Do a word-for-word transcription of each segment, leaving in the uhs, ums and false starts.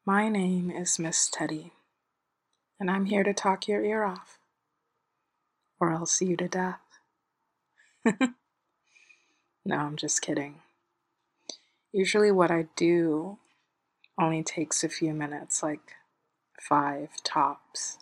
My name is Miss Teddy, and I'm here to talk your ear off, or I'll see you to death. No, I'm just kidding. Usually what I do only takes a few minutes, like five tops.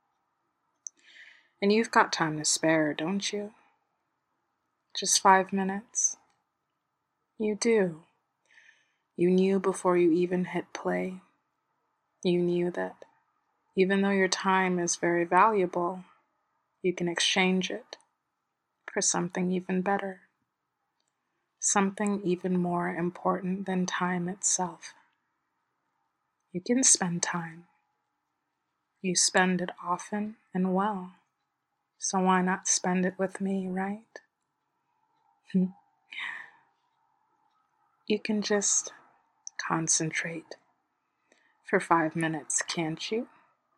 And you've got time to spare, don't you? Just five minutes? You do. You knew before you even hit play. You knew that even though your time is very valuable, you can exchange it for something even better. Something even more important than time itself. You can spend time. You spend it often and well. So why not spend it with me, right? You can just concentrate for five minutes, can't you?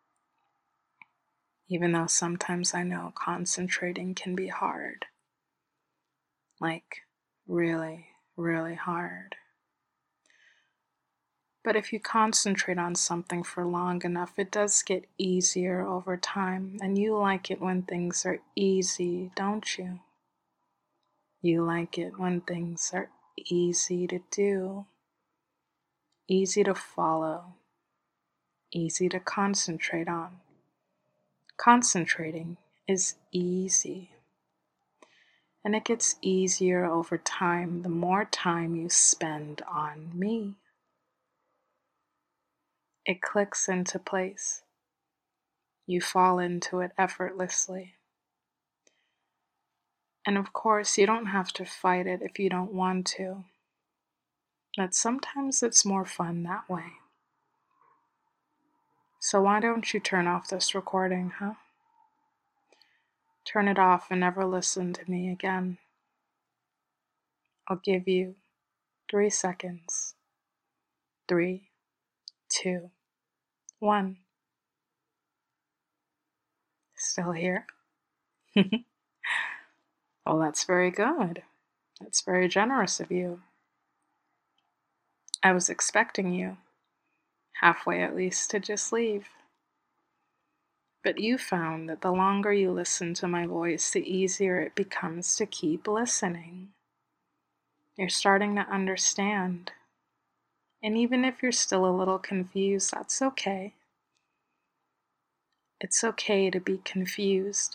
Even though sometimes I know concentrating can be hard. Like, really, really hard. But if you concentrate on something for long enough, it does get easier over time. And you like it when things are easy, don't you? You like it when things are easy to do, easy to follow, easy to concentrate on. Concentrating is easy. And it gets easier over time the more time you spend on me. It clicks into place. You fall into it effortlessly. And of course, you don't have to fight it if you don't want to. But sometimes it's more fun that way. So why don't you turn off this recording, huh? Turn it off and never listen to me again. I'll give you three seconds. Three, two, one. Still here? Well, that's very good. That's very generous of you. I was expecting you, halfway at least, to just leave. But you found that the longer you listen to my voice, the easier it becomes to keep listening. You're starting to understand. And even if you're still a little confused, that's okay. It's okay to be confused.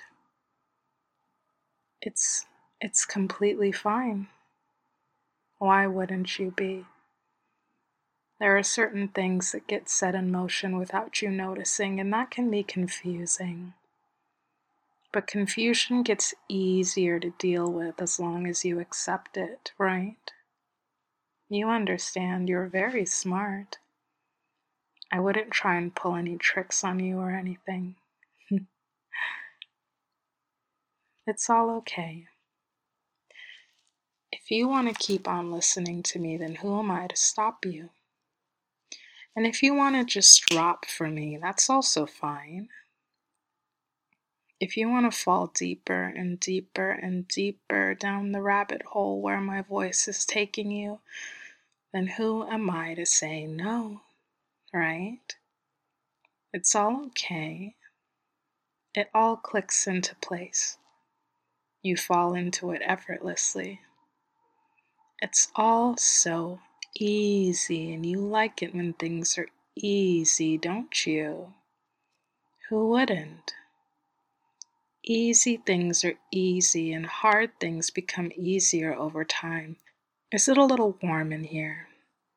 It's it's completely fine. Why wouldn't you be? There are certain things that get set in motion without you noticing, and that can be confusing. But confusion gets easier to deal with as long as you accept it, right? You understand, you're very smart. I wouldn't try and pull any tricks on you or anything. It's all okay. If you want to keep on listening to me, then who am I to stop you? And if you want to just drop for me, that's also fine. If you want to fall deeper and deeper and deeper down the rabbit hole where my voice is taking you, then who am I to say no, right? It's all okay. It all clicks into place. You fall into it effortlessly. It's all so easy, and you like it when things are easy, don't you? Who wouldn't? Easy things are easy, and hard things become easier over time. Is it a little warm in here?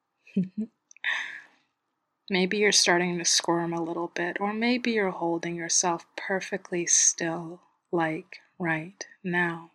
Maybe you're starting to squirm a little bit, or maybe you're holding yourself perfectly still, like right now.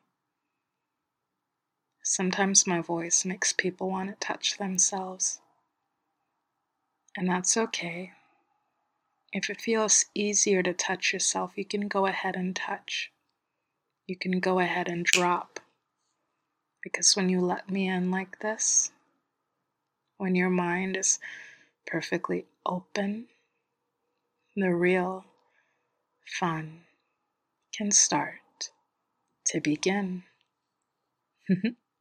Sometimes my voice makes people want to touch themselves. And that's okay. If it feels easier to touch yourself, you can go ahead and touch. You can go ahead and drop. Because when you let me in like this, when your mind is perfectly open, the real fun can start to begin.